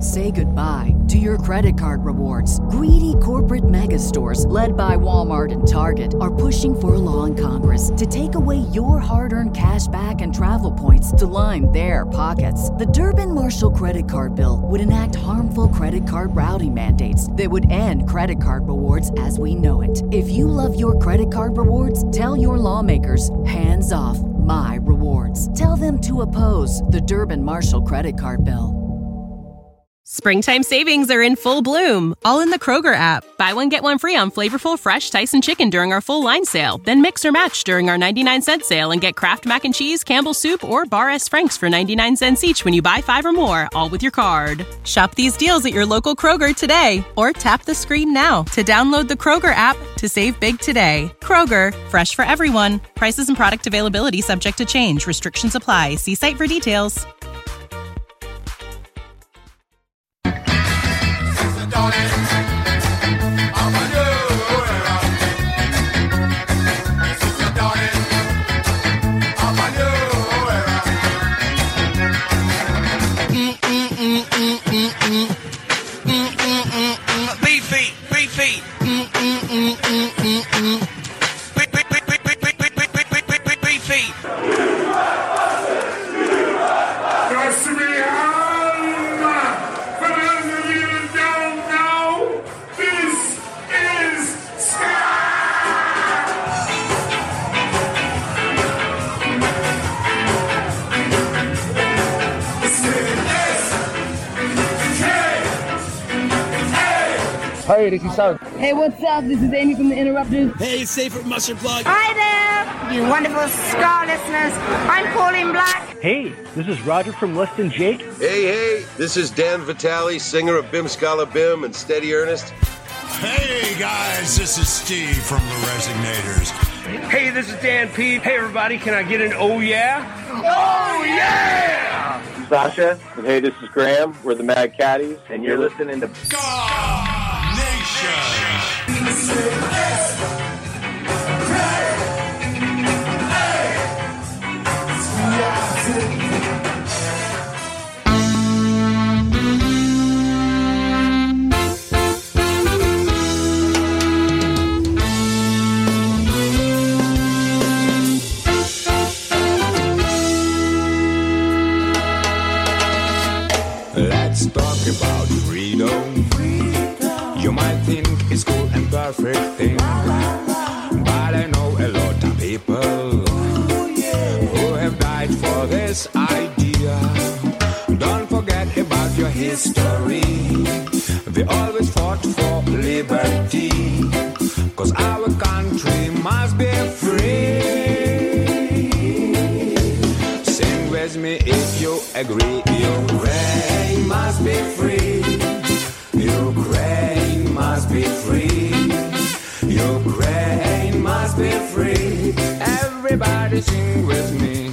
Say goodbye to your credit card rewards. Greedy corporate mega stores, led by Walmart and Target, are pushing for a law in Congress to take away your hard-earned cash back and travel points to line their pockets. The Durbin-Marshall credit card bill would enact harmful credit card routing mandates that would end credit card rewards as we know it. If you love your credit card rewards, tell your lawmakers, hands off my rewards. Tell them to oppose the Durbin-Marshall credit card bill. Springtime savings are in full bloom, all in the Kroger app. Buy one, get one free on flavorful, fresh Tyson chicken during our full line sale. Then mix or match during our 99-cent sale and get Kraft Mac and Cheese, Campbell's Soup, or Bar S. Frank's for 99 cents each when you buy 5 or more, all with your card. Shop these deals at your local Kroger today, or tap the screen now to download the Kroger app to save big today. Kroger, fresh for everyone. Prices and product availability subject to change. Restrictions apply. See site for details. Hey, this is Sam. Hey, what's up? This is Amy from The Interrupters. Hey, it's Safe from Mustard Plug. Hi there, you wonderful Scar listeners. I'm Pauline Black. Hey, this is Roger from Less Than Jake. Hey, this is Dan Vitale, singer of Bim Scala Bim and Steady Ernest. Hey, guys, this is Steve from The Resignators. Hey, this is Dan P. Hey, everybody, can I get an oh yeah? Oh yeah! Sasha, and hey, this is Graham. We're the Mad Caddies, and you're listening to God Nation. Let's talk about freedom. You might think it's cool and perfect thing, but I know a lot of people who have died for this idea. Don't forget about your history. We always fought for liberty, 'cause our country must be free. Sing with me if you agree. Ukraine must be free. Ukraine must be free. Ukraine must be free. Everybody sing with me.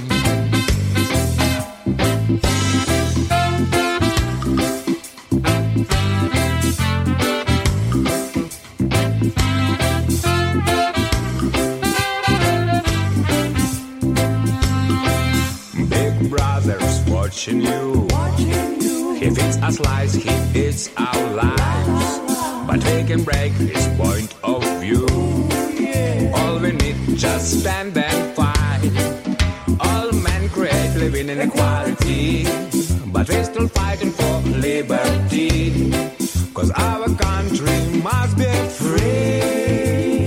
Big brother's watching you. He feeds a slice, he eats our lives. But we can break his point of view. All we need, just stand and fight. All men create living in equality, but we're still fighting for liberty. 'Cause our country must be free.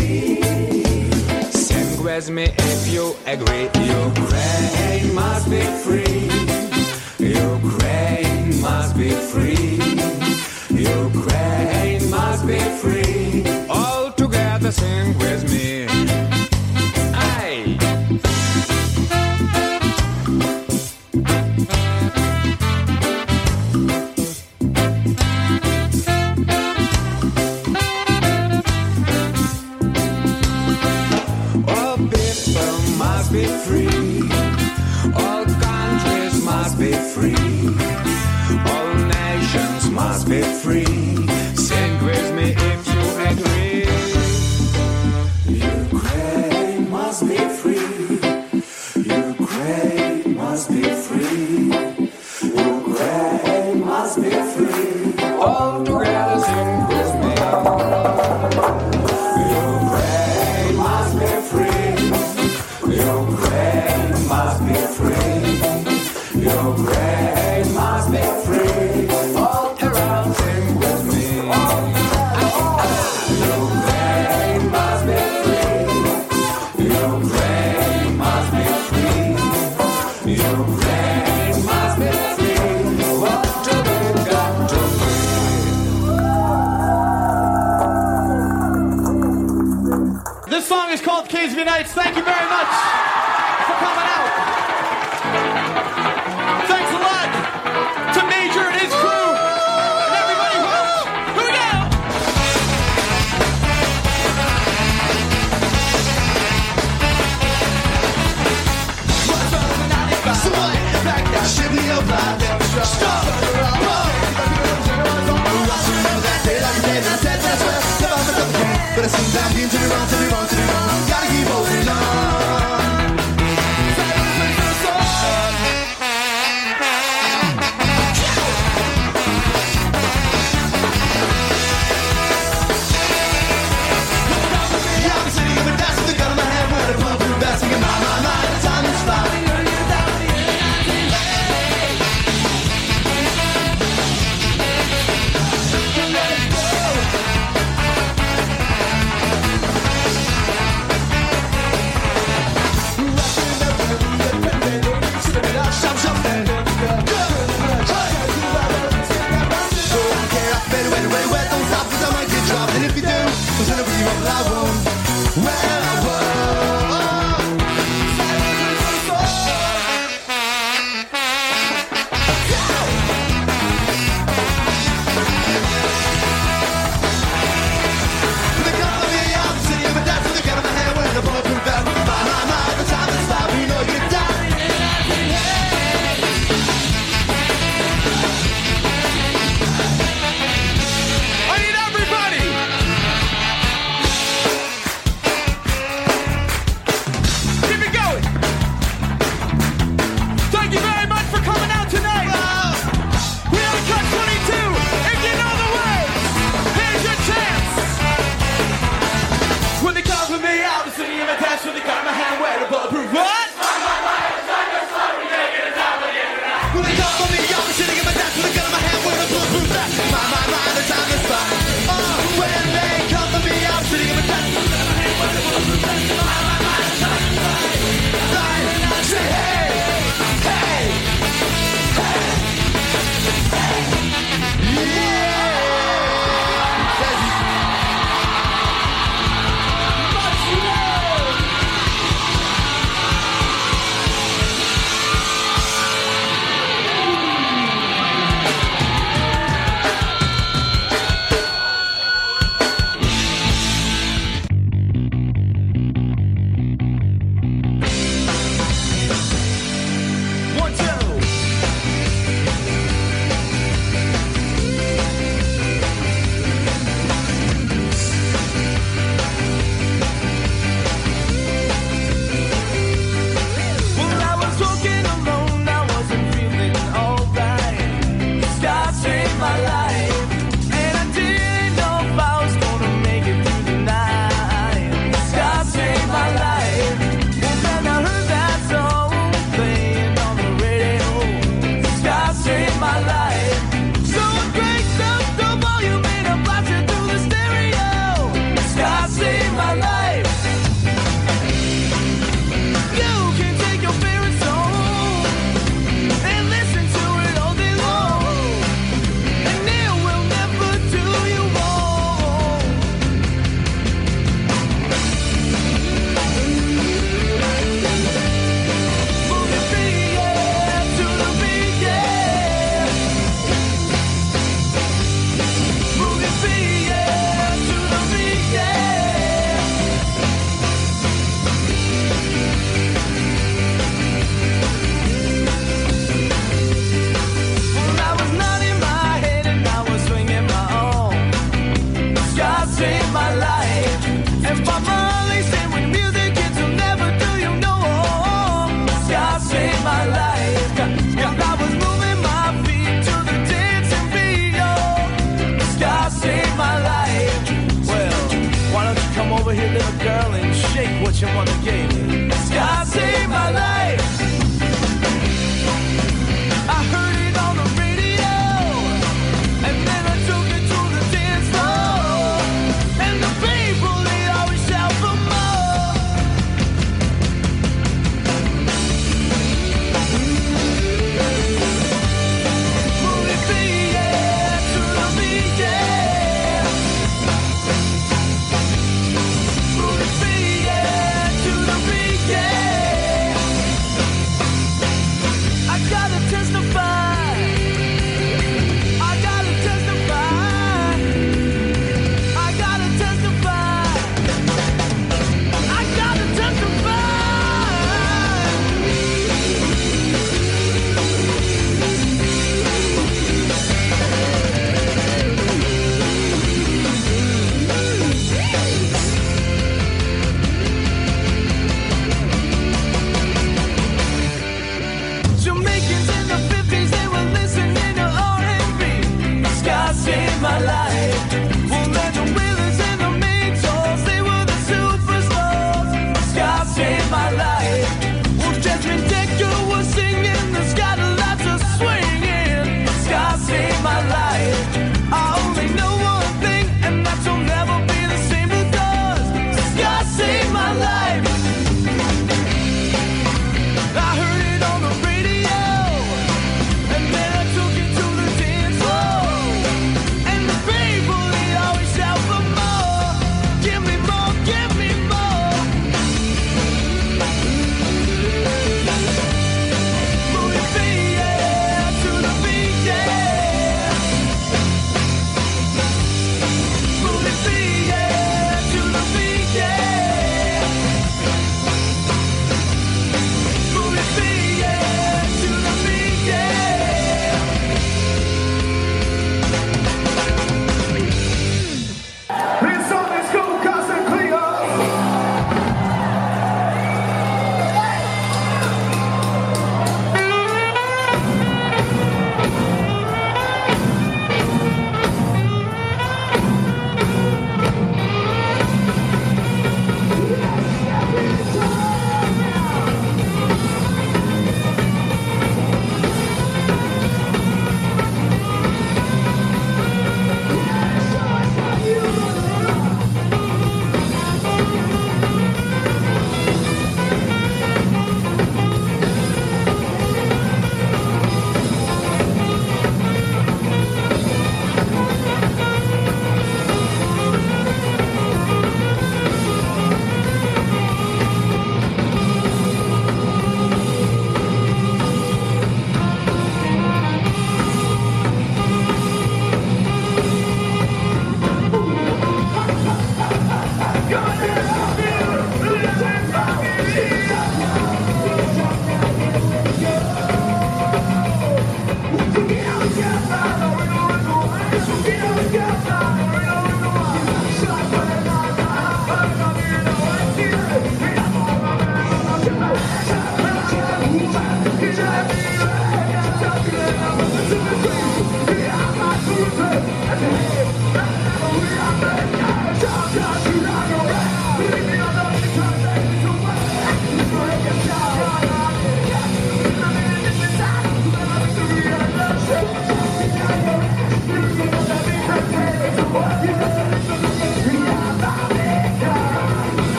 Sing with me if you agree. Ukraine must be free. Ukraine must be free. Ukraine must be free. All together sing with me. Aye. All people must be free. All countries must be free. All nations must be free. Sing with me if you agree. Ukraine must be free. Ukraine must be free. Ukraine must be free. free. All together sing with me. Ukraine must be free. Ukraine must be free. Ukraine must be free. All around sing with me. Ukraine must be free. Ukraine must be free. Ukraine must be free. What do we got to free? This song is called Caves Unites. Thank you very much for coming out. Thanks a lot to Major and his crew and everybody who helped. Here we go. But it seems I've been to the wrong, gotta keep holding on.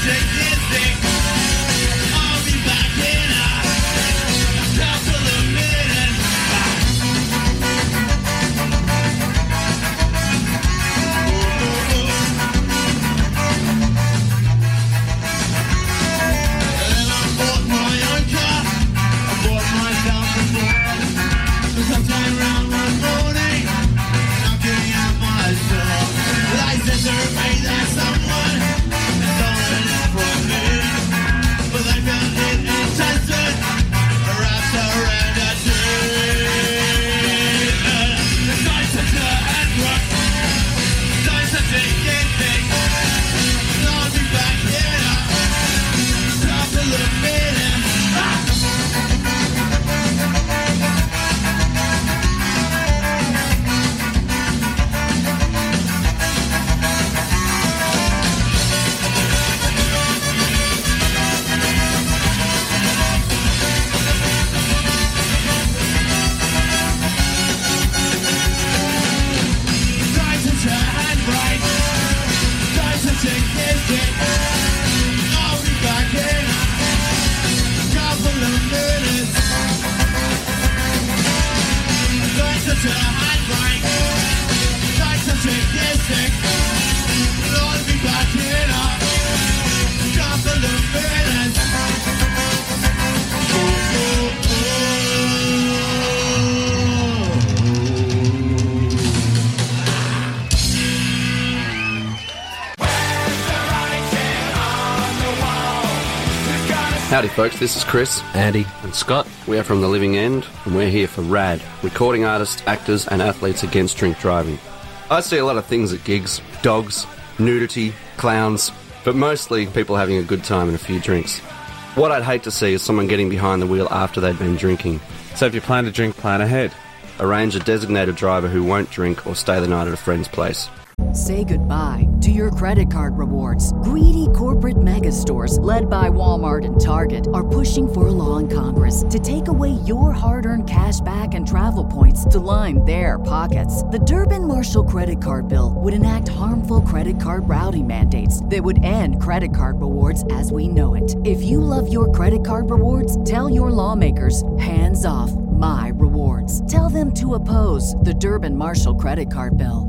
Howdy folks, this is Chris, Andy and Scott. We are from The Living End and we're here for RAD, recording artists, actors and athletes against drink driving. I see a lot of things at gigs, dogs, nudity, clowns, but mostly people having a good time and a few drinks. What I'd hate to see is someone getting behind the wheel after they've been drinking. So if you plan to drink, plan ahead. Arrange a designated driver who won't drink or stay the night at a friend's place. Say goodbye to your credit card rewards. Greedy corporate mega stores, led by Walmart and Target, are pushing for a law in Congress to take away your hard-earned cash back and travel points to line their pockets. The Durbin-Marshall credit card bill would enact harmful credit card routing mandates that would end credit card rewards as we know it. If you love your credit card rewards, tell your lawmakers, hands off my rewards. Tell them to oppose the Durbin-Marshall credit card bill.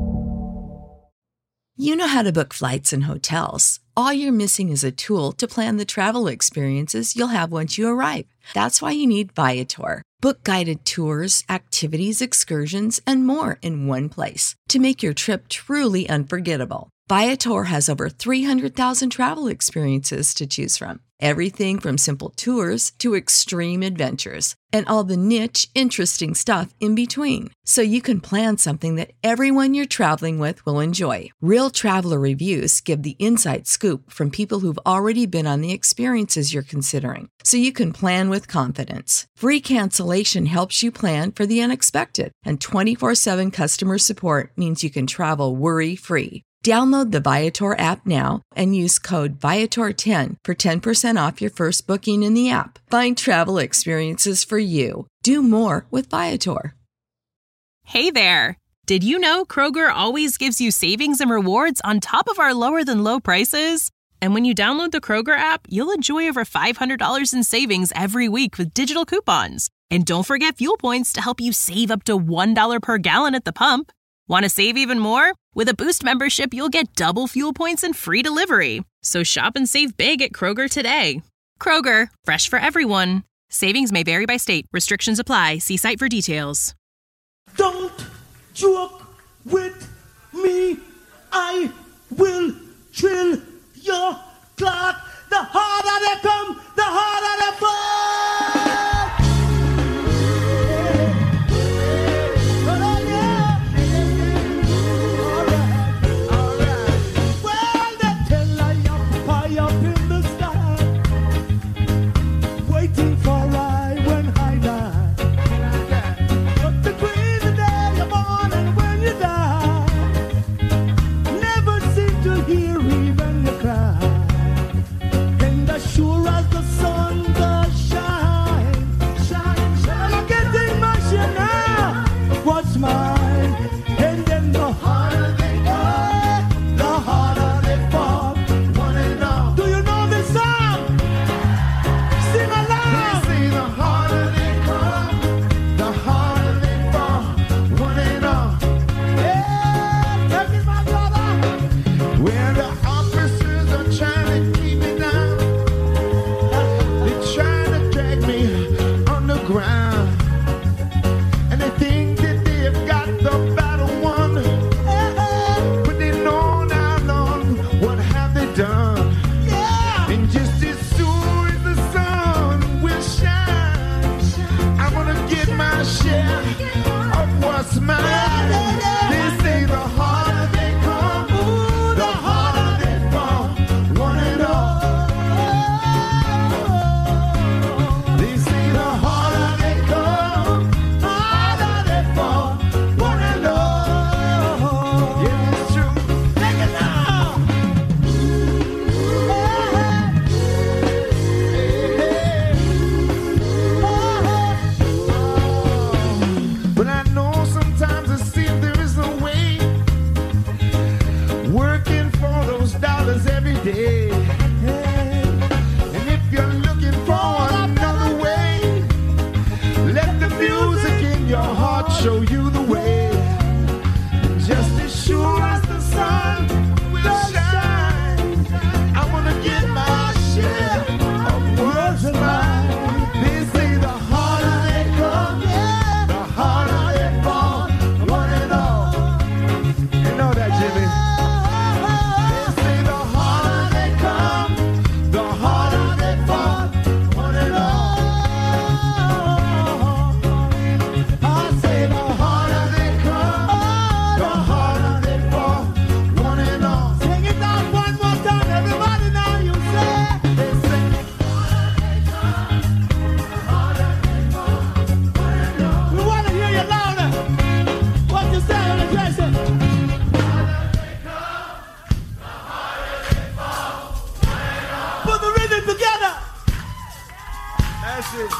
You know how to book flights and hotels. All you're missing is a tool to plan the travel experiences you'll have once you arrive. That's why you need Viator. Book guided tours, activities, excursions, and more in one place to make your trip truly unforgettable. Viator has over 300,000 travel experiences to choose from. Everything from simple tours to extreme adventures and all the niche, interesting stuff in between. So you can plan something that everyone you're traveling with will enjoy. Real traveler reviews give the inside scoop from people who've already been on the experiences you're considering. So you can plan with confidence. Free cancellation helps you plan for the unexpected. And 24/7 customer support means you can travel worry-free. Download the Viator app now and use code Viator10 for 10% off your first booking in the app. Find travel experiences for you. Do more with Viator. Hey there! Did you know Kroger always gives you savings and rewards on top of our lower-than-low prices? And when you download the Kroger app, you'll enjoy over $500 in savings every week with digital coupons. And don't forget fuel points to help you save up to $1 per gallon at the pump. Want to save even more? With a Boost membership, you'll get double fuel points and free delivery. So shop and save big at Kroger today. Kroger, fresh for everyone. Savings may vary by state. Restrictions apply. See site for details. Don't joke with me. I will chill your clock. The harder they come, the harder they fall. Hear even you cry. message.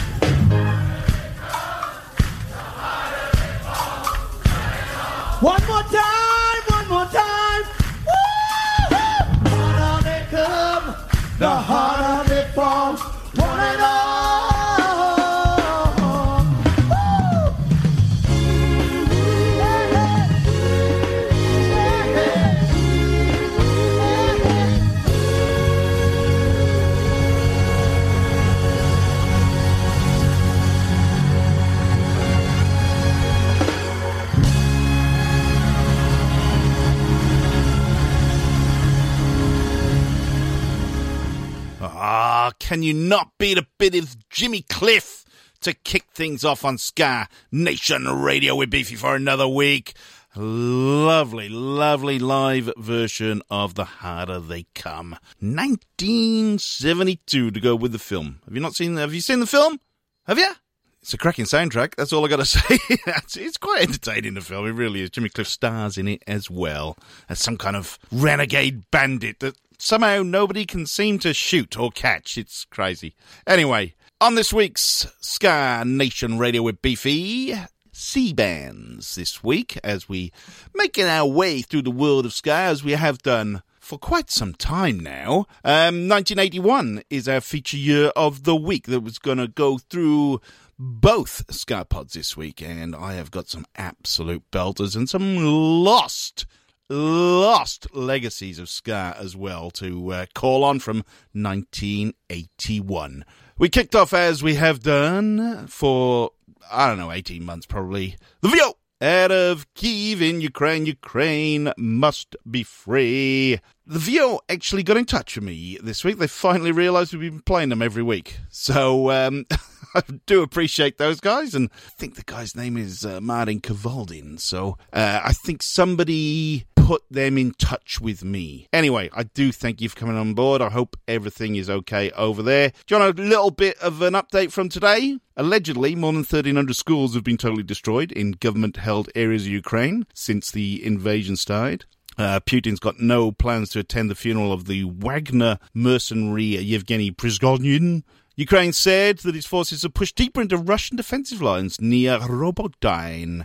One more time, one more time. Woo-hoo! The harder they come, the harder they fall. One and all. Can you not beat a bit of Jimmy Cliff to kick things off on Ska Nation Radio with Beefy for another week? Lovely, lovely live version of The Harder They Come. 1972 to go with the film. Have you seen the film? Have you? It's a cracking soundtrack, that's all I got to say. It's quite entertaining, the film, it really is. Jimmy Cliff stars in it as well as some kind of renegade bandit that somehow nobody can seem to shoot or catch. It's crazy. Anyway, on this week's Ska Nation Radio with Beefy, C-Bands this week, as we making our way through the world of ska, as we have done for quite some time now. 1981 is our feature year of the week that was going to go through both ska pods this week, and I have got some absolute belters and some lost legacies of ska as well to call on from 1981. We kicked off, as we have done for, 18 months probably, the VO out of Kyiv in Ukraine. Ukraine must be free. The VO actually got in touch with me this week. They finally realised we've been playing them every week. So I do appreciate those guys, and I think the guy's name is Martin Kavaldin. So I think somebody put them in touch with me. Anyway, I do thank you for coming on board. I hope everything is okay over there. Do you want a little bit of an update from today? Allegedly, more than 1,300 schools have been totally destroyed in government-held areas of Ukraine since the invasion started. Putin's got no plans to attend the funeral of the Wagner mercenary Yevgeny Prigozhin. Ukraine said that its forces have pushed deeper into Russian defensive lines near Robotyne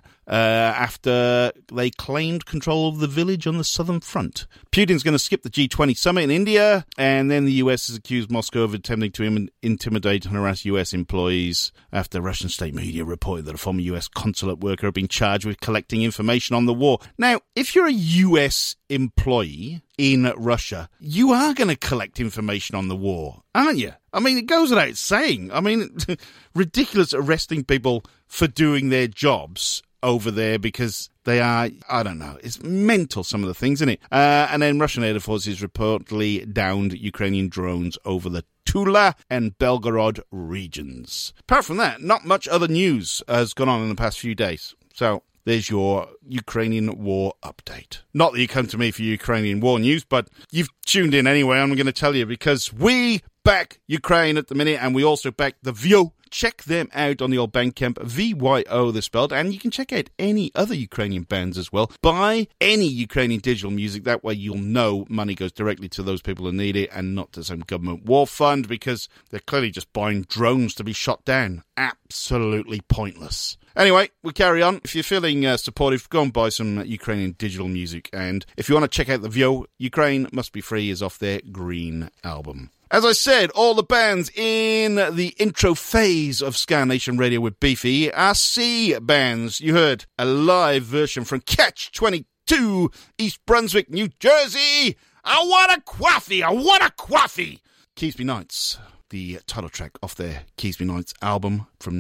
after they claimed control of the village on the southern front. Putin's going to skip the G20 summit in India, and then the US has accused Moscow of attempting to intimidate and harass US employees after Russian state media reported that a former US consulate worker had been charged with collecting information on the war. Now, if you're a US employee in Russia, you are going to collect information on the war, aren't you? I mean, it goes without saying. I mean, ridiculous arresting people for doing their jobs over there because they are, I don't know, it's mental, some of the things, isn't it? And then Russian air forces reportedly downed Ukrainian drones over the Tula and Belgorod regions. Apart from that, not much other news has gone on in the past few days. So there's your Ukrainian war update. Not that you come to me for Ukrainian war news, but you've tuned in anyway. I'm going to tell you because we back Ukraine at the minute, and we also back the VYO. Check them out on the old Bandcamp, VYO they're spelled, and you can check out any other Ukrainian bands as well. Buy any Ukrainian digital music, that way you'll know money goes directly to those people who need it and not to some government war fund, because they're clearly just buying drones to be shot down. Absolutely pointless. Anyway, we carry on. If you're feeling supportive, go and buy some Ukrainian digital music, and if you want to check out the VYO, Ukraine Must Be Free is off their Green album. As I said, all the bands in the intro phase of Ska Nation Radio with Beefy are C-Bands. You heard a live version from Catch 22, East Brunswick, New Jersey. I want a coffee, I want a coffee. Keeps Me Nights, the title track off their Keeps Me Nights album from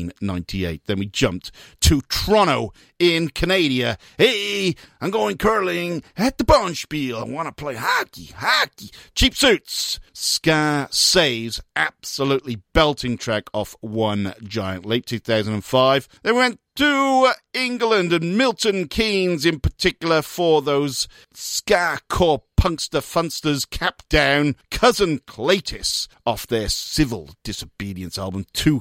1998. Then we jumped to Toronto in Canada. Hey, I'm going curling at the Bonspiel. I want to play hockey. Cheap Suits, Ska Saves, absolutely belting track off One Giant Leap, 2005. Then we went to England and Milton Keynes in particular for those ska-core punkster funsters, Cap Down, Cousin Cletus off their Civil Disobedience album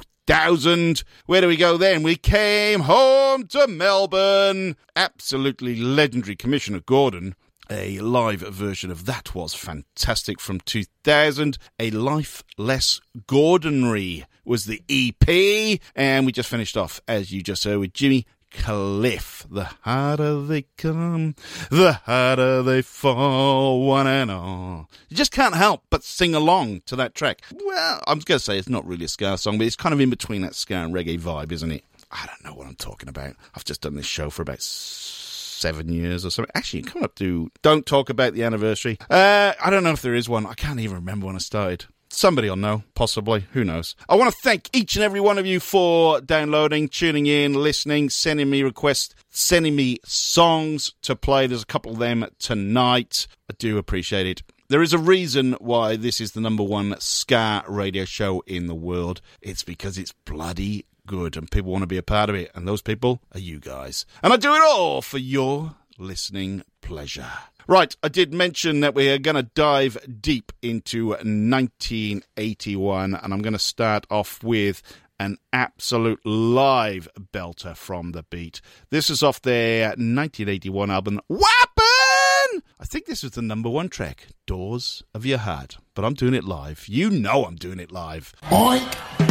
2000. Where do we go then? We came home to Melbourne. Absolutely legendary Commissioner Gordon a live version of That Was Fantastic from 2000. A Life Less Gordonary was the EP. And we just finished off, as you just heard, with Jimmy Cliff. The harder they come, the harder they fall, one and all. You just can't help but sing along to that track. Well, I'm going to say it's not really a ska song, but it's kind of in between that ska and reggae vibe, isn't it? I don't know what I'm talking about. I've just done this show for about 7 years or something. Actually, coming up to Don't Talk About the Anniversary. I don't know if there is one. I can't even remember when I started. Somebody will know, possibly. Who knows? I want to thank each and every one of you for downloading, tuning in, listening, sending me requests, sending me songs to play. There's a couple of them tonight. I do appreciate it. There is a reason why this is the number one ska radio show in the world. It's because it's bloody good and people want to be a part of it. And those people are you guys. And I do it all for your listening pleasure. Right, I did mention that we are going to dive deep into 1981, and I'm going to start off with an absolute live belter from The Beat. This is off their 1981 album, Weapon! I think this was the number one track, Doors of Your Heart, but I'm doing it live. You know I'm doing it live. Oink!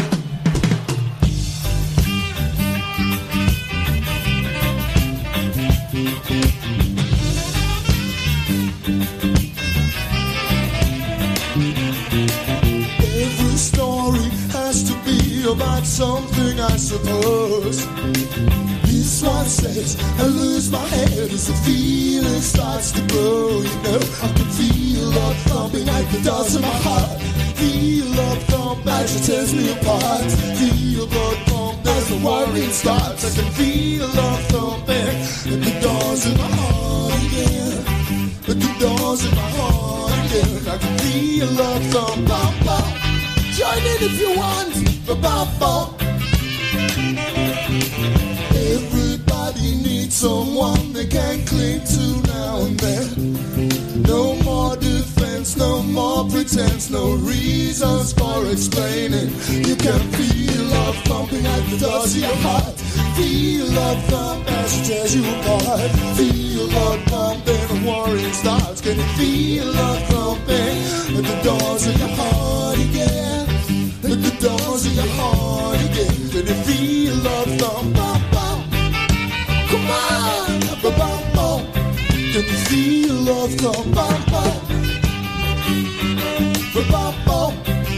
Every story has to be about something, I suppose. This one says I lose my head as the feeling starts to grow. You know, I can feel love thumping like the doors in my heart. Feel love thump as it tears me apart. Feel blood pump as the wiring starts. I can feel love thumping at the doors in my heart again. At the doors in my heart again. I can feel love thump, bum, bum. Join in if you want, bum, bum. Everybody needs someone they can cling to now and then. No more defense, no more pretense, no reasons for explaining. You can feel love thumping at the doors of your heart. Feel love thump as it tears you apart. Feel love thumping and warring starts. Can you feel love thumping at the doors of your heart again? At the doors of your heart again. Can you feel love thump? Bum, bum. Come on, bum, bum, bum. Can you feel love thump? Bum, bum. Bum, bum.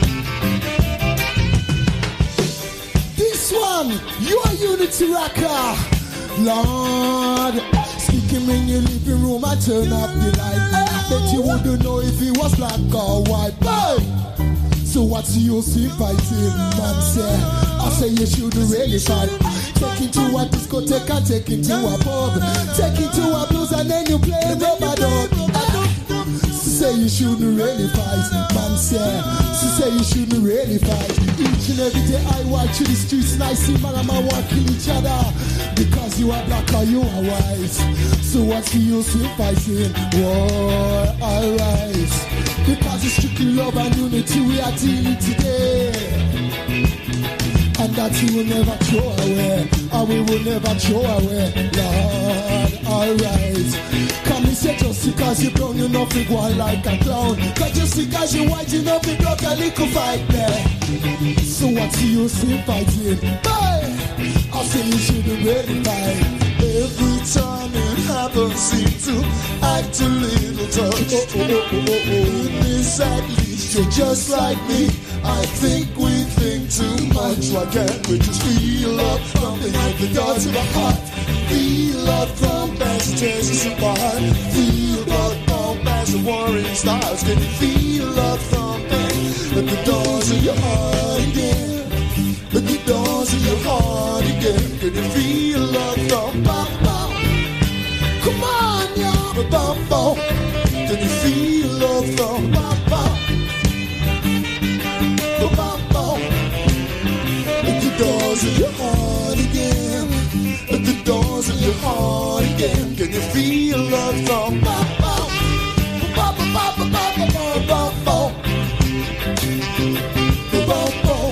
This one, you're Unity Rocker, Lord. Stick him in your living room and turn up the light. I bet you wouldn't know if he was black or white. Boy! So what's the use in fighting, man say? I say you shouldn't really fight. Take it to a discotheque and take it to a pub. Take it to a blues and then you play rubber dub. She say you shouldn't really fight, man say. She say you shouldn't really fight. Each and every day I walk through the streets and I see man and man walk kill each other. Because you are black or you are white. So what's the use in fighting? War, alright. Because it's strictly love and unity we are dealing today. And that we will never throw away. And we will never throw away. Lord, alright. Come and say just because you're brown, you know fi go on like a clown. Cause just because you're white, you know fi block a little fight there. So what's the use in fighting? Bye! I say you shouldn't really fight. Every time it happens, seem to act a little touch. In this at least you're just like me. I think we think too much. Why can't we just feel love thumping like the doors of our heart? Feel love thump as it tears us apart. Feel love thump as the warring stars. Can you feel love thumping at the doors of your heart again? At the doors of your heart again. Can you feel love thump? Bum, bum. Come on, y'all. Bum, bum. Can you feel love thump? Bum, bum. Bum, bum. At the doors of your heart again. At the doors of your heart again. Can you feel love thump? Bum, bum. Bum, bum, bum, bum, bum, bum, bum, bum. Bum, bum.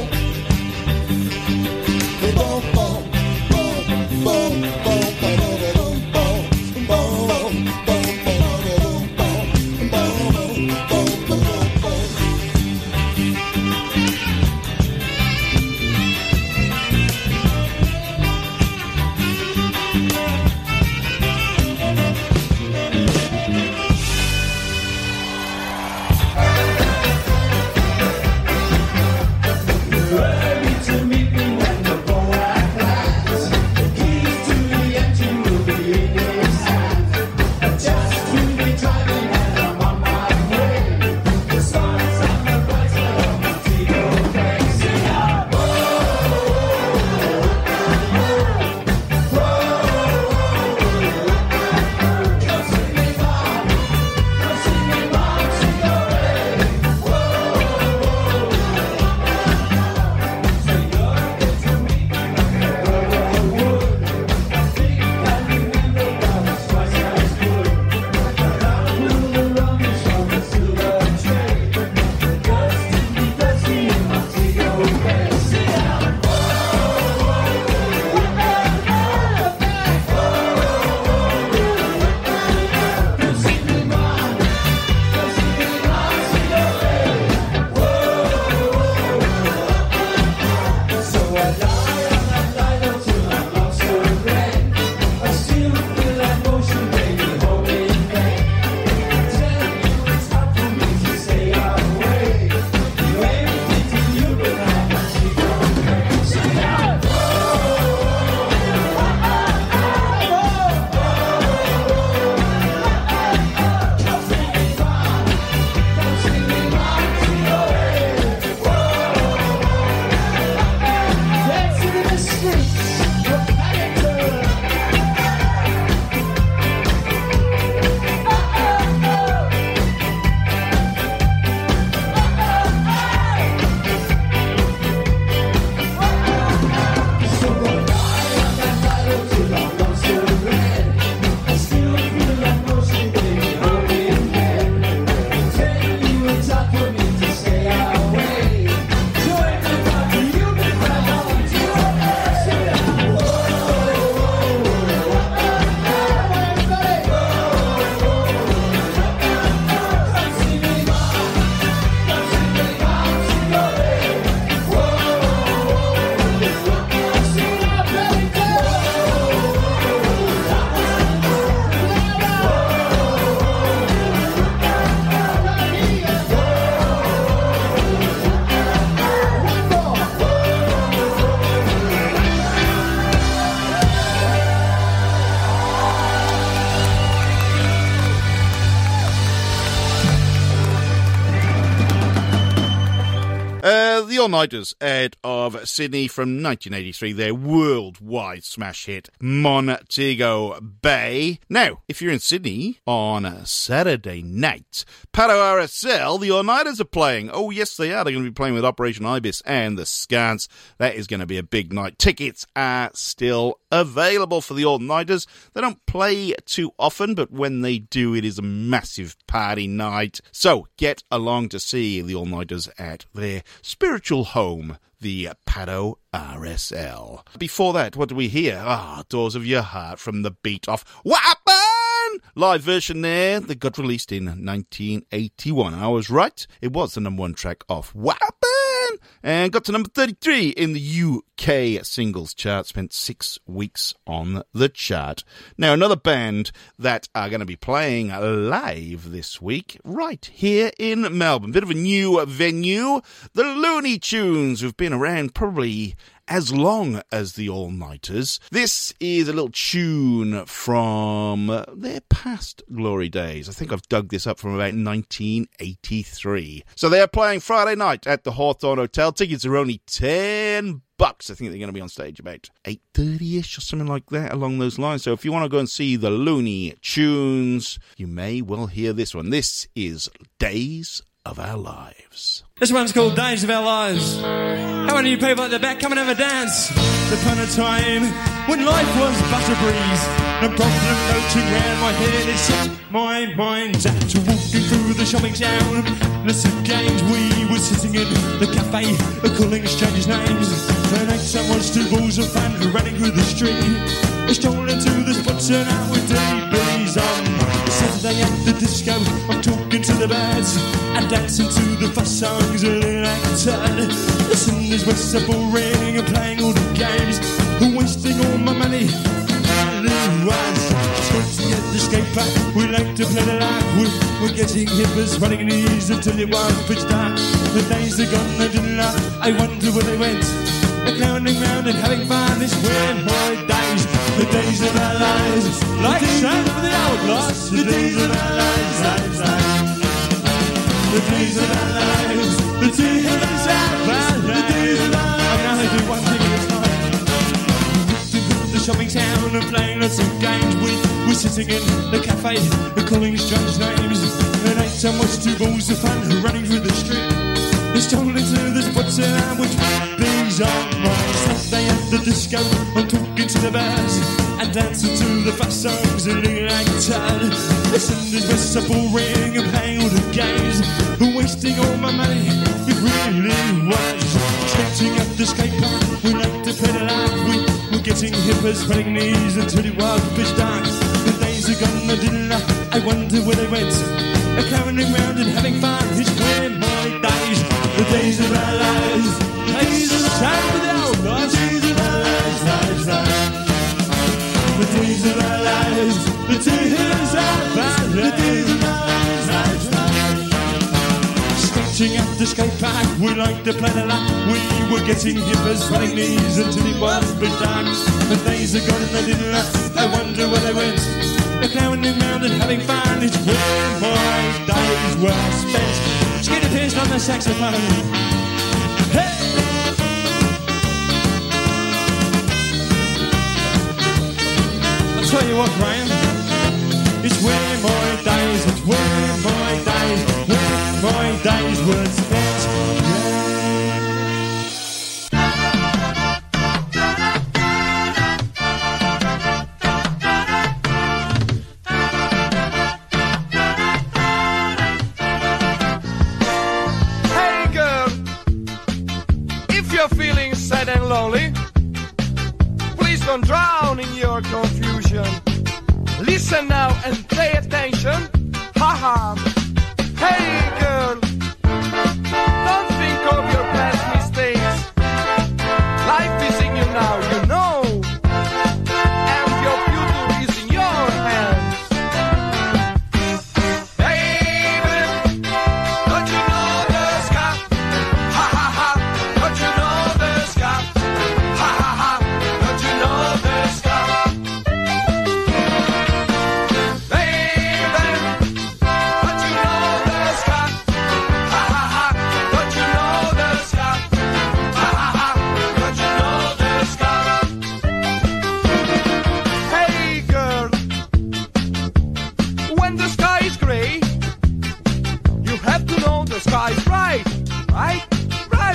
The All-Nighters out of Sydney from 1983, their worldwide smash hit, Montego Bay. Now, if you're in Sydney on Saturday night, Pato RSL, the All-Nighters are playing. Oh, yes, they are. They're going to be playing with Operation Ibis and the Scants. That is going to be a big night. Tickets are still available for the All-Nighters. They don't play too often, but when they do, it is a massive party night. So get along to see the All-Nighters at their spiritual home, the Pato RSL. Before that, what do we hear? Doors of Your Heart from the Beat Off. What happened? Live version there that got released in 1981. I was right. It was the number one track off What Happened? And got to number 33 in the UK singles chart. Spent 6 weeks on the chart. Now, another band that are going to be playing live this week, right here in Melbourne. Bit of a new venue. The Looney Tunes, who've been around probably as long as the All-Nighters. This is a little tune from their past glory days. I think I've dug this up from about 1983. So they're playing Friday night at the Hawthorn Hotel. Tickets are only $10. I think they're going to be on stage about 8:30ish or something like that, along those lines. So if you want to go and see the Looney Tunes, you may well hear this one. This is Days of Our Lives. This one's called Days of Our Lives. How many of you people at the back come and have a dance? Upon a time when life was but a breeze, no problem floating round my head, it set my mind's at walking through the shopping town. Lots of games we were sitting in the cafe, calling strangers' names. The night time was 2 balls of fun running through the street. We strolled into the spots and out with DBs on. Saturday at the disco, I'm talking to the birds and dancing to the fast songs of the actor. The Sundays were so boring and playing all the games, wasting all my money. Squinting at the skate park, we like to play the life. We're getting hippers, running knees until it was pitch dark. The days are gone, I didn't laugh, I wonder where they went. They're clowning round and having fun, it's when my days, the days of our lives. Like Sam for the Outlaws, the days of our lives, the days of our lives, the days of our lives, the days of our lives. I'm now going to do one thing at a time. The shopping town and playing lots of games. We're sitting in the cafe, we're calling strange names. The night time was 2 balls of fun running through the street. They stumbled into the spots and I was bees on my Saturday at the disco. I'm talking to the birds and dancing to the fast songs and looking like a tad. The Sundays were so boring and playing all the games, wasting all my money, it really was. Sketching at the skate park, we like to play the life. We're getting hippers, spreading knees until it was pitch dark. The days are gone, I didn't laugh, I wonder where they went. They're carrying round and having fun, it's when my days, the days of our lives, the days of our lives, the days of our lives, the days of our lives, the days of our lives, the days of our lives. Sketching at the skate park, we like to play the lap. We were getting hippers, running knees until it was a bit dark. The days are gone and they didn't last, I wonder where they went. They're clowning round and having fun, it's when my days were spent. Skinny Pierce on the saxophone. Hey! I'll tell you what, Graham, it's where my days, it's where my days were spent. Hey girl, if you're feeling sad and lonely, please don't drown in your confusion. Listen now and pay attention. Haha. Hey girl, don't think of your past mistakes. Life is in you now, you know, and your future is in your hands. Baby, don't you know the sky? Ha ha ha, don't you know the sky? Ha ha ha, don't you know the sky? Baby, don't you know the sky? Ha ha ha, don't you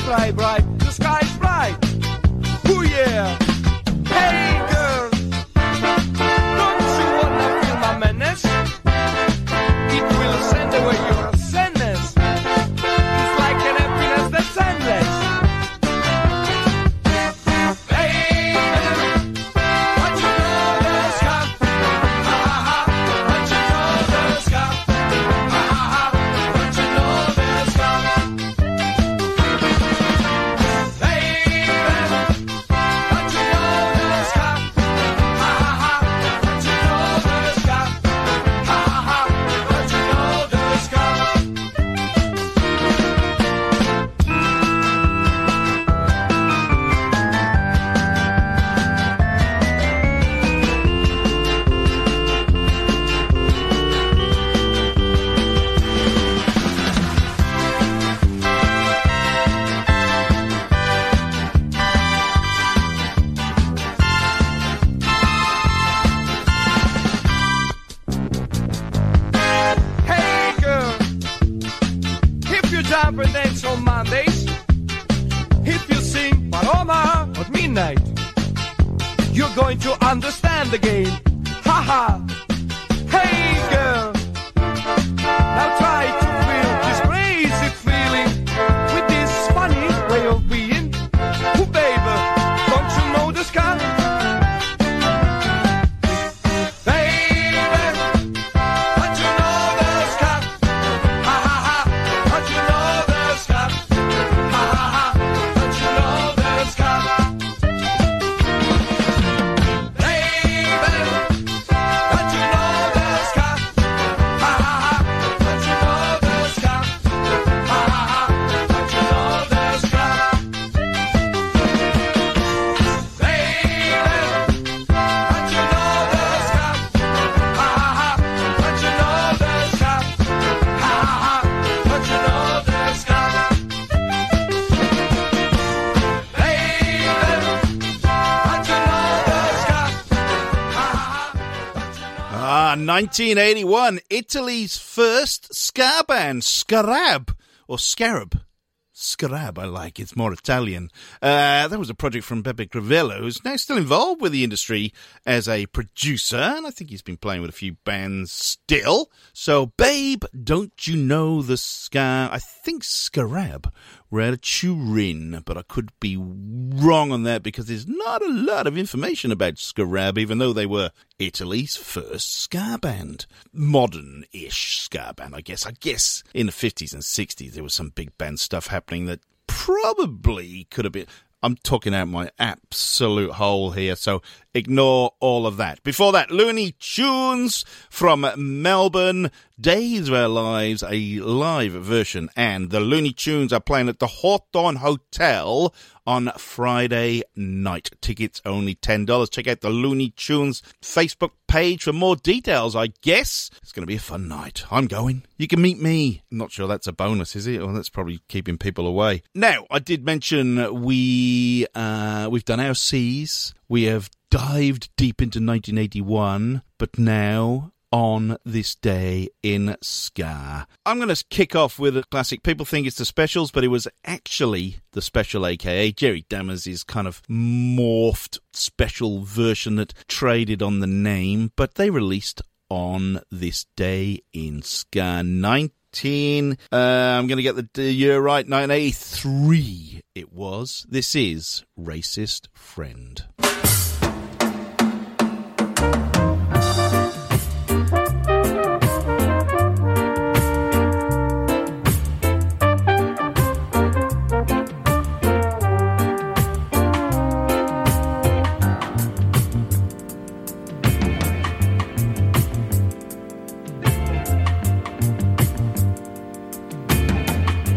right, right, the sky's bright. Oh yeah. Hey girl, don't you wanna feel my madness? It will send away your sadness. It's like an happiness that's endless. Jump and dance on Mondays. If you sing Paloma at midnight, you're going to understand the game. Haha. Hey girl, now try to feel this crazy feeling with this funny way of being. Oh baby, don't you know the sky? Ah, 1981, Italy's first ska band, Scarab, or Scarab. Scarab, I like. It's more Italian. That was a project from Beppe Grillo, who's now still involved with the industry as a producer, and I think he's been playing with a few bands still. So, Babe, Don't You Know the Ska? I think Scarab were out of Turin, but I could be wrong on that because there's not a lot of information about Scarab, even though they were Italy's first ska band. Modern-ish ska band, I guess. I guess in the 50s and 60s there was some big band stuff happening that probably could have been... I'm talking out my absolute hole here, so ignore all of that. Before that, Looney Tunes from Melbourne, Days of Our Lives, a live version, and the Looney Tunes are playing at the Hawthorne Hotel on Friday night. Tickets only $10. Check out the Looney Tunes Facebook page for more details, I guess. It's going to be a fun night. I'm going. You can meet me. I'm not sure that's a bonus, is it? Well, that's probably keeping people away. Now, I did mention we've done our C's. We have dived deep into 1981, but now on this day in ska. I'm going to kick off with a classic. People think it's the Specials, but it was actually the Special, aka Jerry Dammers' kind of morphed special version that traded on the name, but they released on this day in ska. I'm going to get the year right, 1983 it was. This is Racist Friend.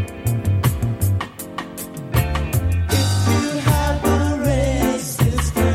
If you have a racist friend,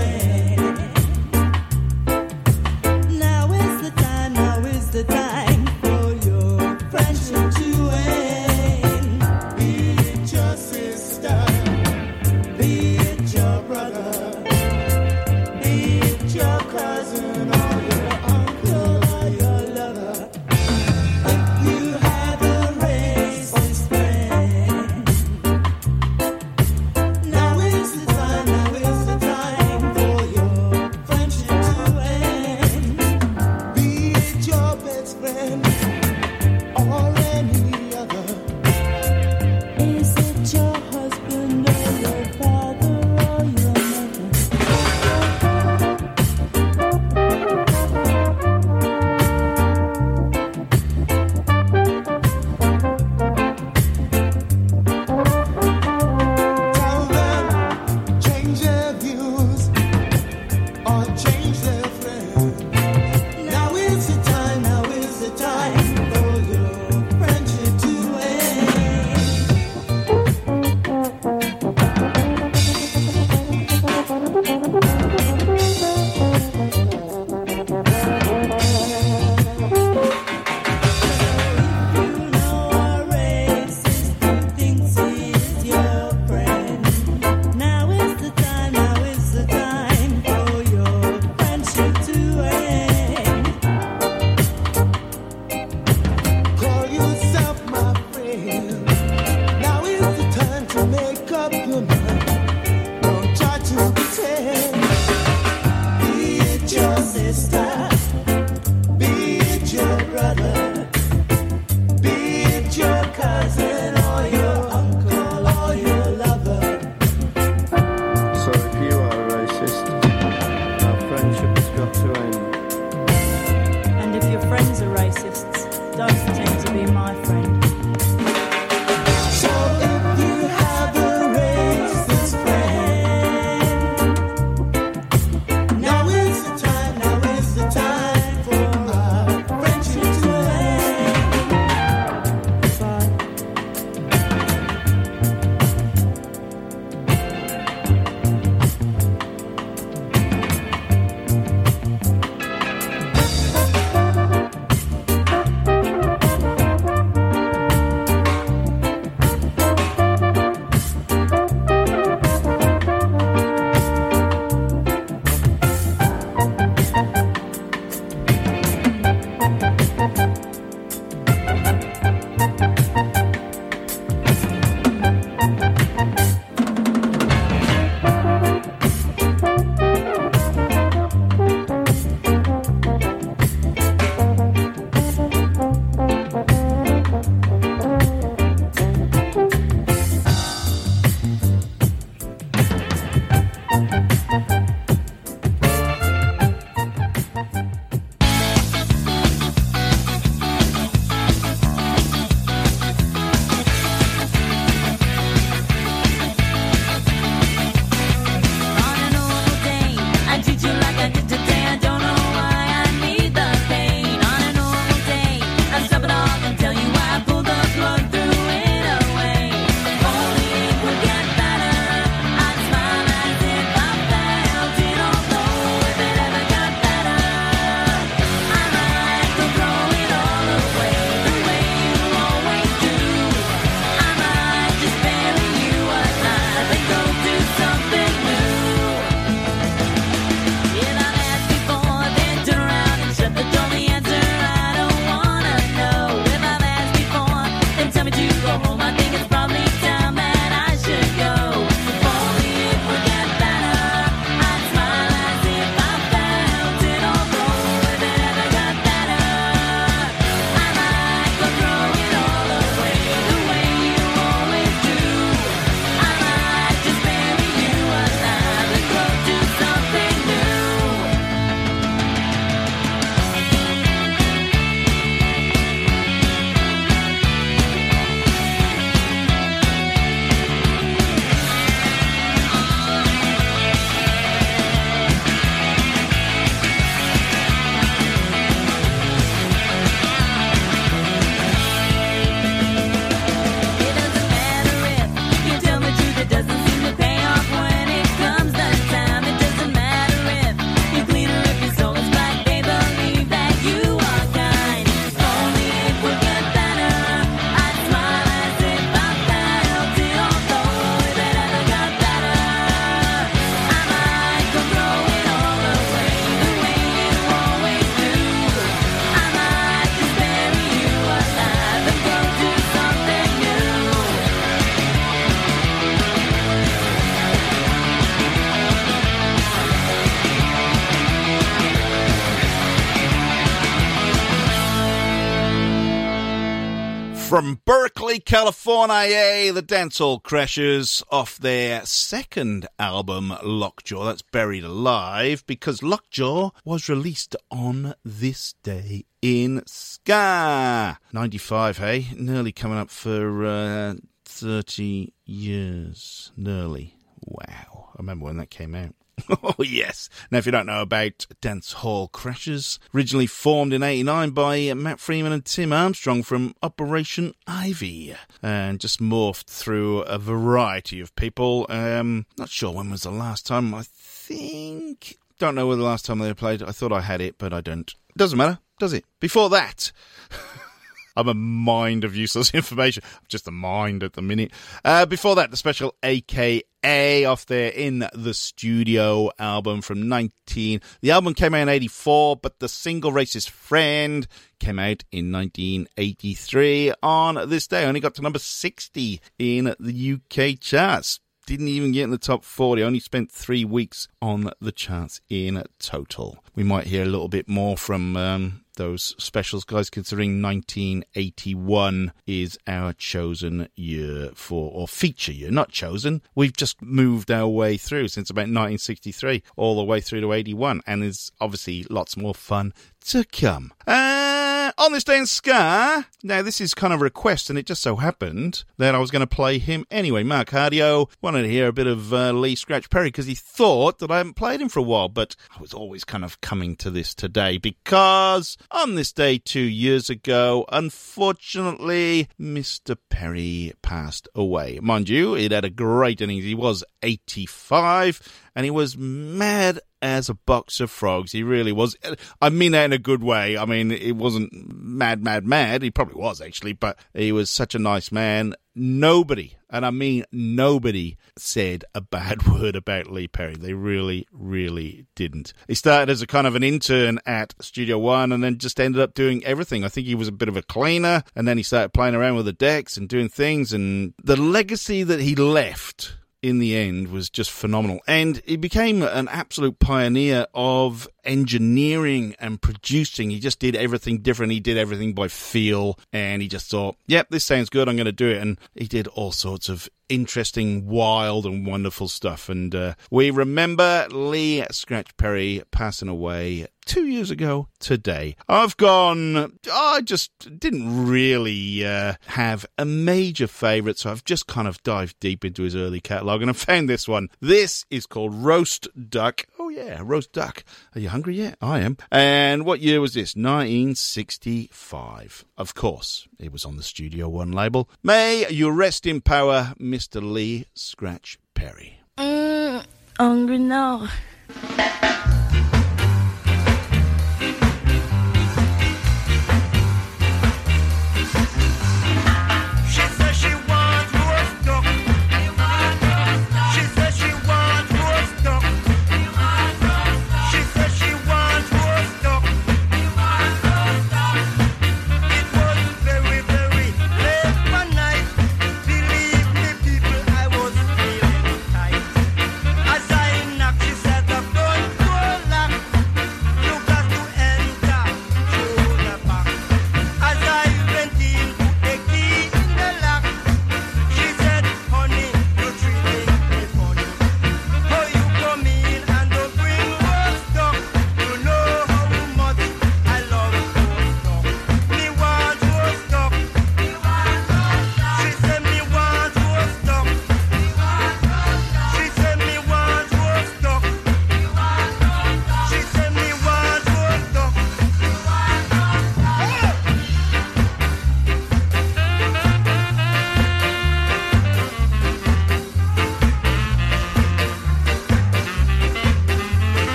From Berkeley, California, the Dancehall Crashers off their second album, Lockjaw. That's Buried Alive, because Lockjaw was released on this day in ska. 95, hey? Nearly coming up for 30 years. Nearly. Wow. I remember when that came out. Oh, yes. Now, if you don't know about Dancehall Crashers, originally formed in 89 by Matt Freeman and Tim Armstrong from Operation Ivy, and just morphed through a variety of people. Not sure when was the last time. I think... Don't know when the last time they played. I thought I had it, but I don't. Doesn't matter, does it? Before that... I'm a mind of useless information. I'm just a mind at the minute. Before that, the special AKA off there In the Studio album from 19... The album came out in 84, but the single Racist Friend came out in 1983 on this day. Only got to number 60 in the UK charts. Didn't even get in the top 40. Only spent 3 weeks on the charts in total. We might hear a little bit more from those specials, guys, considering 1981 is our chosen year for, or feature year, not chosen. We've just moved our way through since about 1963 all the way through to 81, and there's obviously lots more fun to come. On this day in ska, now this is kind of a request, and it just so happened that I was going to play him anyway. Mark Hardio wanted to hear a bit of Lee Scratch Perry because he thought that I hadn't played him for a while, but I was always kind of coming to this today because on this day 2 years ago, unfortunately, Mr. Perry passed away. Mind you, it had a great innings. He was 85, and he was mad as a box of frogs. He really was. I mean that in a good way. I mean, it wasn't mad. He probably was, actually, but he was such a nice man. Nobody, and I mean nobody, said a bad word about Lee Perry. They really, really didn't. He started as a kind of an intern at Studio One and then just ended up doing everything. I think he was a bit of a cleaner, and then he started playing around with the decks and doing things, and the legacy that he left in the end was just phenomenal. And he became an absolute pioneer of engineering and producing. He just did everything different. He did everything by feel, and he just thought, yep, this sounds good, I'm going to do it. And he did all sorts of interesting, wild and wonderful stuff. And we remember Lee Scratch Perry passing away 2 years ago today. I just didn't really have a major favourite, so I've just kind of dived deep into his early catalogue, and I found this one. This is called Roast Duck. Oh yeah, Roast Duck. Are you hungry yet? I am. And what year was this? 1965. Of course, it was on the Studio One label. May you rest in power, Mr. Lee Scratch Perry. Hungry now. As I knocked, she said, "I'm going to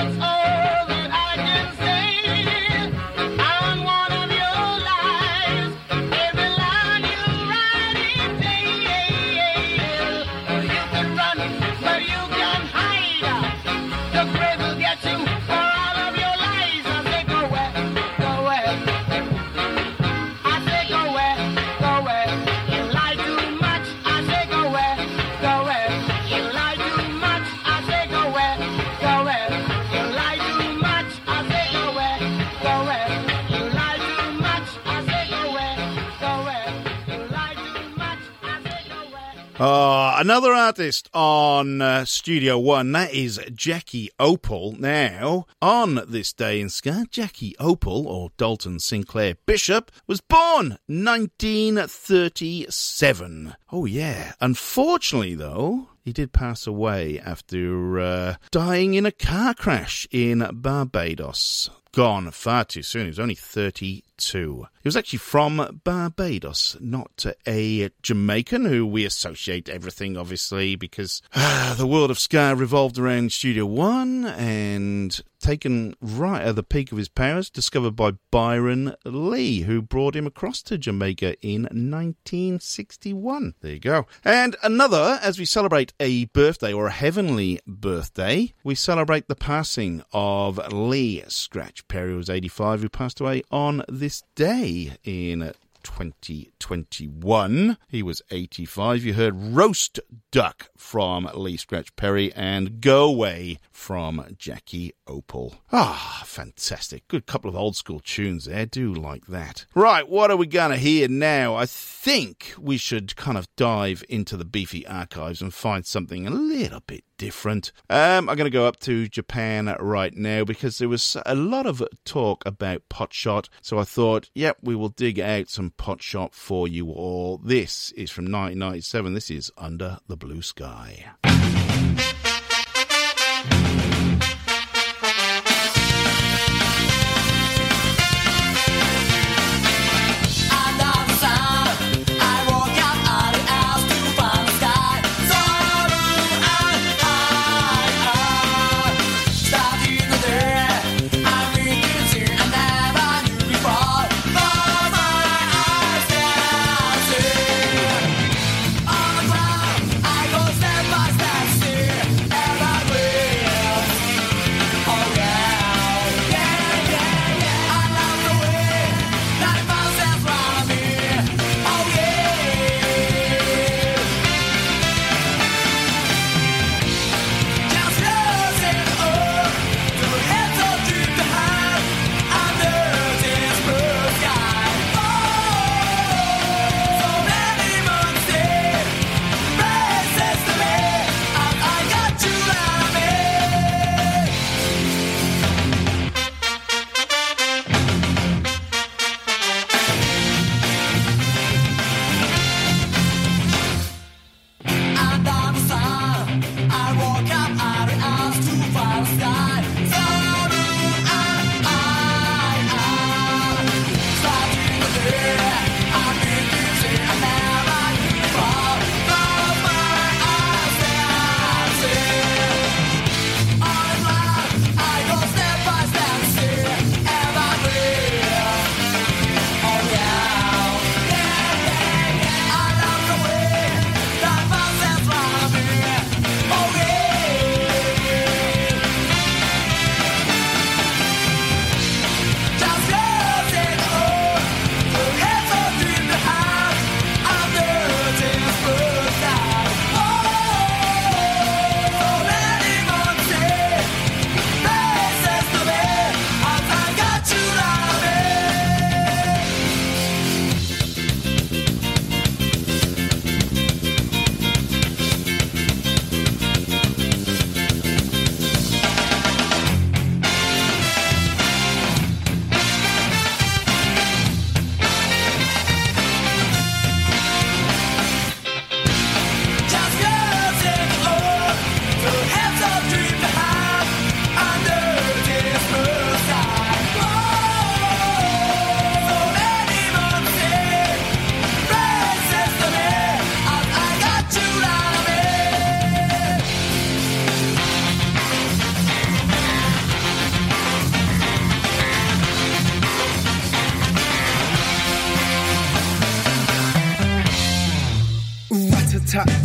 Another artist on Studio One, that is Jackie Opel. Now, on this day in ska, Jackie Opel, or Dalton Sinclair Bishop, was born 1937. Oh yeah. Unfortunately, though, he did pass away after dying in a car crash in Barbados. Gone far too soon. He was only 32. He was actually from Barbados, not a Jamaican, who we associate everything, obviously, because the world of ska revolved around Studio One, and taken right at the peak of his powers, discovered by Byron Lee, who brought him across to Jamaica in 1961. There you go. And another, as we celebrate a birthday, or a heavenly birthday, we celebrate the passing of Lee Scratch Perry, who was 85, who passed away on this day in 2021. He was 85. You heard Roast Duck from Lee Scratch Perry and Go Away from Jackie Opel. Ah, fantastic. Good couple of old school tunes there. Do like that. Right, what are we going to hear now? I think we should kind of dive into the beefy archives and find something a little bit different. I'm going to go up to Japan right now because there was a lot of talk about Potshot, so I thought, yep, we will dig out some Potshot for you all. This is from 1997. This is Under the Blue Sky. Step by step.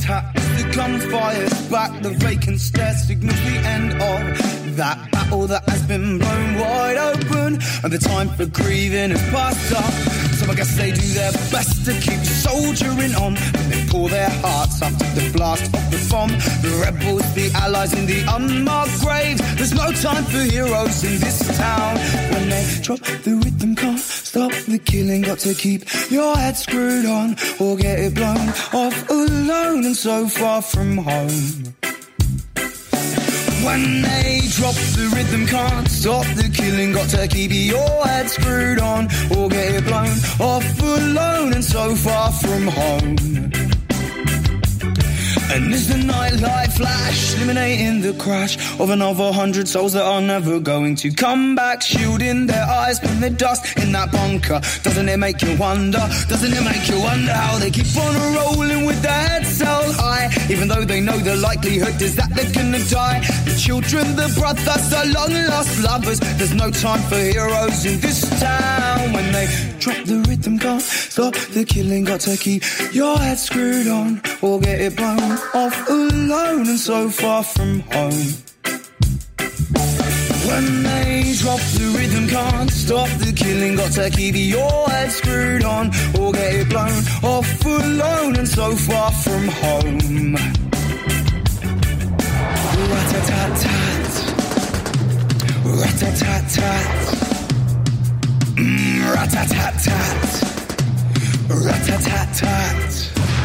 rat-a-tat-tat. The gunfire's back, the vacant stare signals the end of that battle that has been blown wide open, and the time for grieving has passed up. So I guess they do their best to keep soldiering on, but they pour their hearts up to the blast of the bomb. The rebels, the allies in the unmarked graves. There's no time for heroes in this town. When they drop the rhythm, can't stop the killing. Got to keep your head screwed on or get it blown off alone and so far from home. When they drop the rhythm, can't stop the killing. Got to keep your head screwed on or get it blown off alone and so far from home. And as the nightlight flash, eliminating the crash of another 100 souls that are never going to come back, shielding their eyes from the dust in that bunker. Doesn't it make you wonder? Doesn't it make you wonder how they keep on rolling with their heads held high, even though they know the likelihood is that they're gonna die? The children, the brothers, the long lost lovers. There's no time for heroes in this town. When they drop the rhythm, can't stop the killing. Got to keep your head screwed on or get it blown off alone and so far from home. When they drop the rhythm, can't stop the killing. Got to keep your head screwed on or get it blown off alone and so far from home. Rat-a-tat-tat, rat-a-tat-tat, rat-a-tat-tat, rat-a-tat-tat.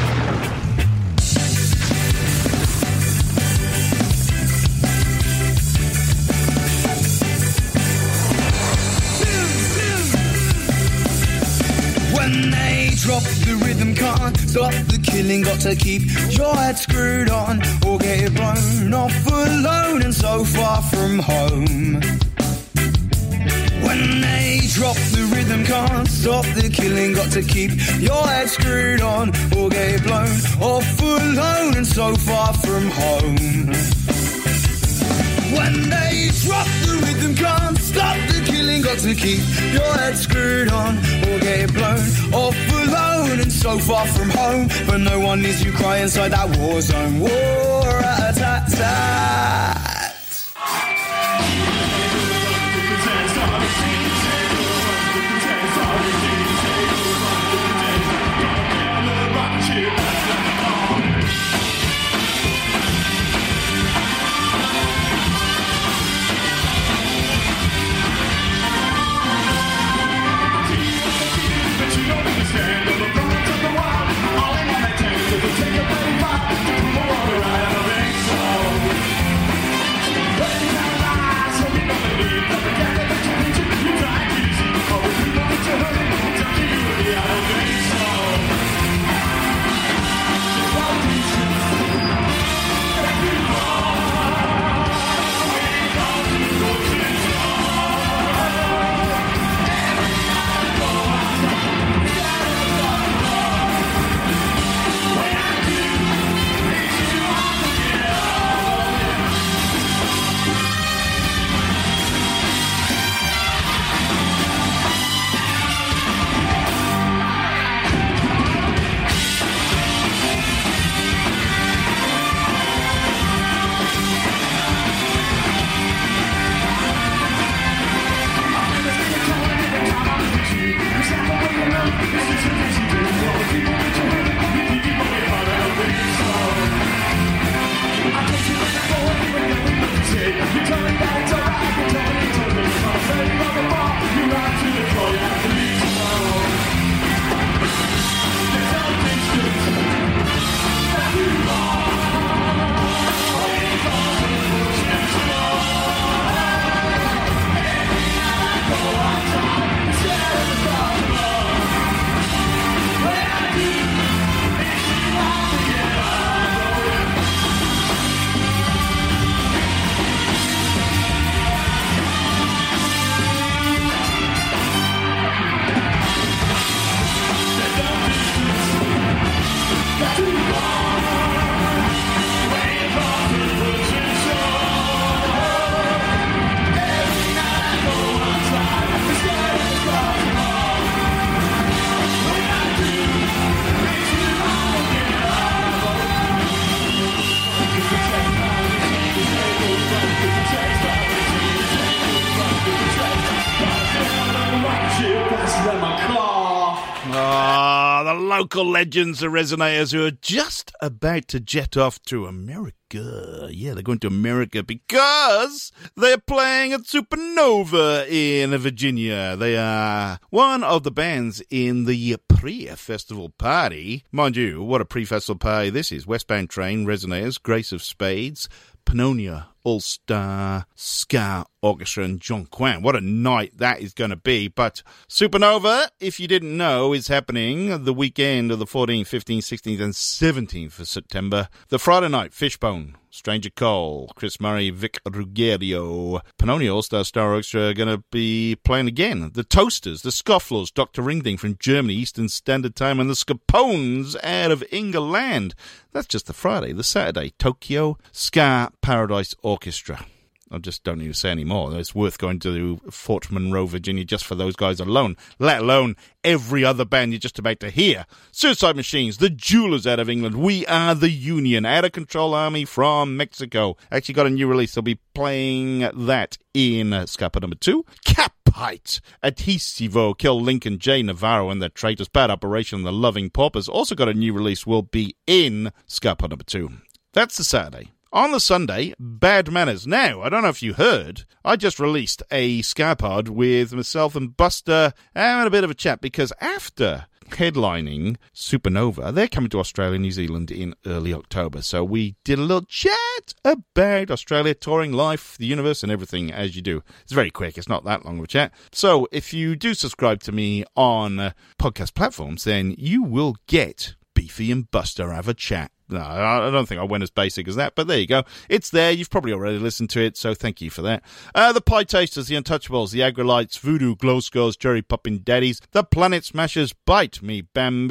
When they drop the rhythm, can't stop the killing. Got to keep your head screwed on or get it blown off alone and so far from home. When they drop the rhythm, can't stop the killing. Got to keep your head screwed on or get it blown off alone and so far from home. When they drop the rhythm, can't stop the killing. Got to keep your head screwed on or get it blown off alone and so far from home. But no one needs you cry inside that war zone. War-a-tat-tat. local legends, the Resonators, who are just about to jet off to America. Yeah, they're going to America because they're playing at Supernova in Virginia. They are one of the bands in the pre-festival party. Mind you, what a pre-festival party this is. Westbound Train, Resonators, Grace of Spades, Pannonia All-Star Ska Orchestra, and John Kwan. What a night that is going to be. But Supernova, if you didn't know, is happening the weekend of the 14th, 15th, 16th and 17th of September. The Friday night, Fishbone, Stranger Cole, Chris Murray, Vic Ruggiero, Pannonia All-Star Orchestra are going to be playing again. The Toasters, the Scofflaws, Dr. Ringding from Germany, Eastern Standard Time, and the Scapones out of England. That's just the Friday. The Saturday, Tokyo Ska Paradise Orchestra. I just don't need to say any more. It's worth going to Fort Monroe, Virginia, just for those guys alone, let alone every other band you're just about to hear. Suicide Machines, The Jewelers out of England, We Are the Union, Out of Control Army from Mexico. Actually got a new release. They'll be playing that in Scapa number 2. Capite, Adhesivo, Kill Lincoln, Jay Navarro and the Traitors, Bad Operation, The Loving Paupers. Also got a new release, will be in Scapa number 2. That's the Saturday. On the Sunday, Bad Manners. Now, I don't know if you heard, I just released a Ska Pod with myself and Buster and a bit of a chat because after headlining Supernova, they're coming to Australia and New Zealand in early October. So we did a little chat about Australia, touring life, the universe and everything as you do. It's very quick. It's not that long of a chat. So if you do subscribe to me on podcast platforms, then you will get Beefy and Buster have a chat. No, I don't think I went as basic as that, but there you go. It's there. You've probably already listened to it, so thank you for that. The Pie Tasters, The Untouchables, The Agrolites, Voodoo Glow Skulls, Cherry Poppin' Daddies, The Planet Smashers, Bite Me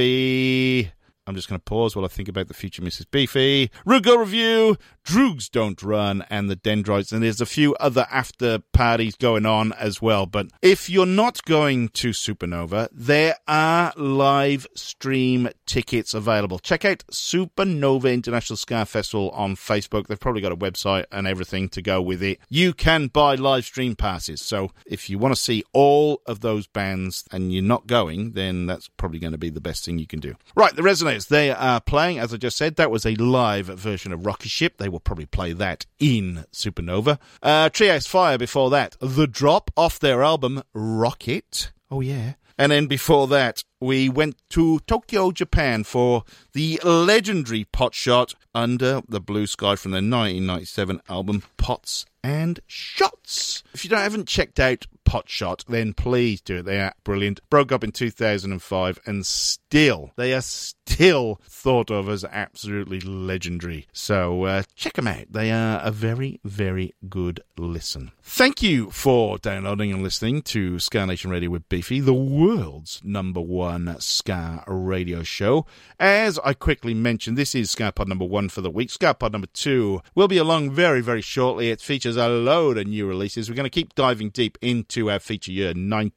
Bambi. I'm just going to pause while I think about the future Mrs. Beefy. Rugo Review, Droogs Don't Run, and the Dendrites. And there's a few other after parties going on as well. But if you're not going to Supernova, there are live stream tickets available. Check out Supernova International Ska Festival on Facebook. They've probably got a website and everything to go with it. You can buy live stream passes. So if you want to see all of those bands and you're not going, then that's probably going to be the best thing you can do. Right, the Resonators. They are playing, as I just said, that was a live version of Rocket Ship. They will probably play that in Supernova. Treehouse Fire before that. The Drop off their album Rocket. Oh, yeah. And then before that, we went to Tokyo, Japan for the legendary Potshot Under the Blue Sky from their 1997 album Pots and Shots. If you haven't checked out Potshot, then please do it. They are brilliant. Broke up in 2005 and they are still thought of as absolutely legendary. So check them out. They are a very, very good listen. Thank you for downloading and listening to Ska Nation Radio with Beefy, the world's #1 ska radio show. As I quickly mentioned, this is Ska Pod number 1 for the week. Ska Pod number 2 will be along very, very shortly. It features a load of new releases. We're going to keep diving deep into our feature year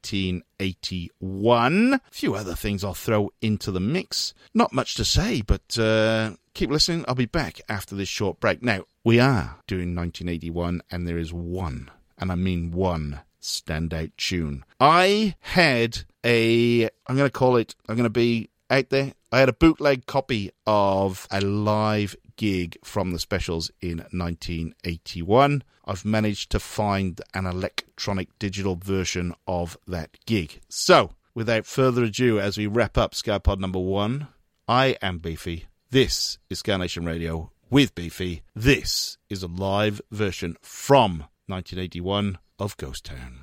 1981. A few other things I'll throw into the mix. Not much to say, but keep listening. I'll be back after this short break. Now, we are doing 1981, and there is one, and I mean one, standout tune. I had I'm going to be out there. I had a bootleg copy of a live gig from the Specials in 1981. I've managed to find an electronic digital version of that gig. So, without further ado, as we wrap up Ska Pod number 1, I am Beefy. This is Ska Nation Radio with Beefy. This is a live version from 1981 of Ghost Town.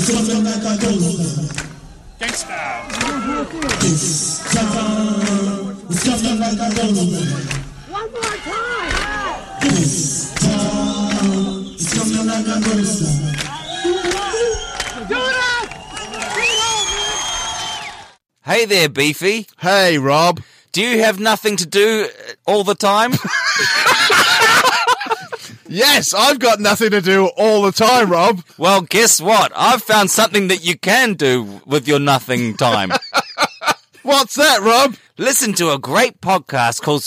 coming like a ghost. Gangsta. This town is coming like a ghost. One more time. This town is coming like a ghost. Do it! Hey there, Beefy. Hey, Rob. Do you have nothing to do all the time? Yes, I've got nothing to do all the time, Rob. Well, guess what? I've found something that you can do with your nothing time. What's that, Rob? Listen to a great podcast called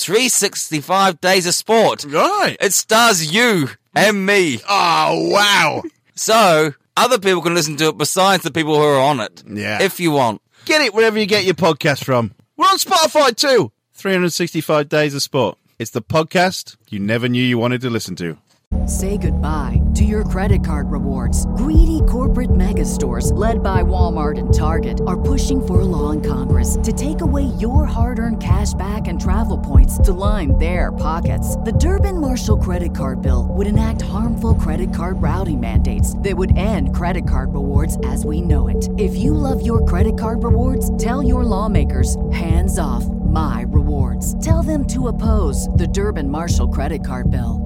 365 Days of Sport. Right. It stars you and me. Oh, wow. So, other people can listen to it besides the people who are on it. Yeah. If you want. Get it wherever you get your podcast from. We're on Spotify too. 365 Days of Sport. It's the podcast you never knew you wanted to listen to. Say goodbye to your credit card rewards. Greedy corporate mega stores, led by Walmart and Target, are pushing for a law in Congress to take away your hard-earned cash back and travel points to line their pockets. The Durbin-Marshall credit card bill would enact harmful credit card routing mandates that would end credit card rewards as we know it. If you love your credit card rewards, tell your lawmakers, hands off my rewards. Tell them to oppose the Durbin-Marshall credit card bill.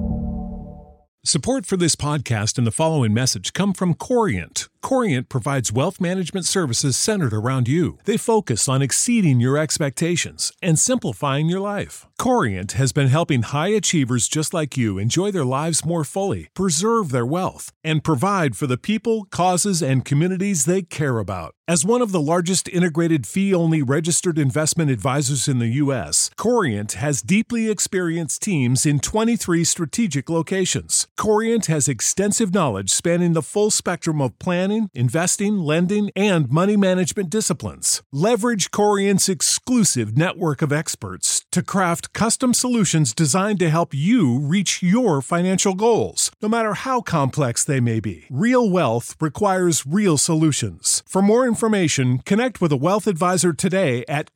Support for this podcast and the following message come from Corient. Corient provides wealth management services centered around you. They focus on exceeding your expectations and simplifying your life. Corient has been helping high achievers just like you enjoy their lives more fully, preserve their wealth, and provide for the people, causes, and communities they care about. As one of the largest integrated fee-only registered investment advisors in the U.S., Corient has deeply experienced teams in 23 strategic locations. Corient has extensive knowledge spanning the full spectrum of planning, investing, lending, and money management disciplines. Leverage Corient's exclusive network of experts to craft custom solutions designed to help you reach your financial goals, no matter how complex they may be. Real wealth requires real solutions. For more information, connect with a wealth advisor today at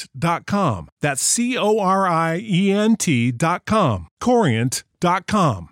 Corient.com. That's Corient.com. Corient.com.